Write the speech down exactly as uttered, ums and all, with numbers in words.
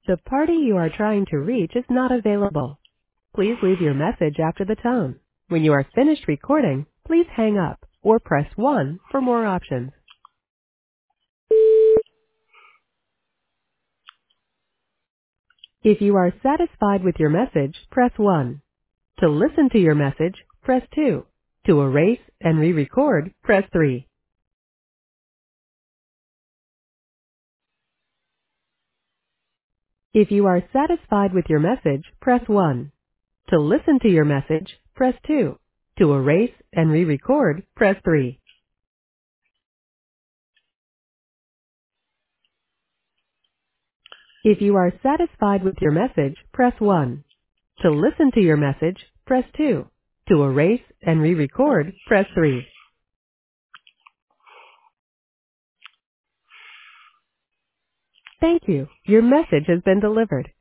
The party you are trying to reach is not available. Please leave your message after the tone. When you are finished recording, please hang up or press one for more options. If you are satisfied with your message, press one. To listen to your message, press two. To erase and re-record, press three. If you are satisfied with your message, press one. To listen to your message, press two. To erase and re-record, press three. If you are satisfied with your message, press one. To listen to your message, press two. To erase and re-record, press three. Thank you. Your message has been delivered.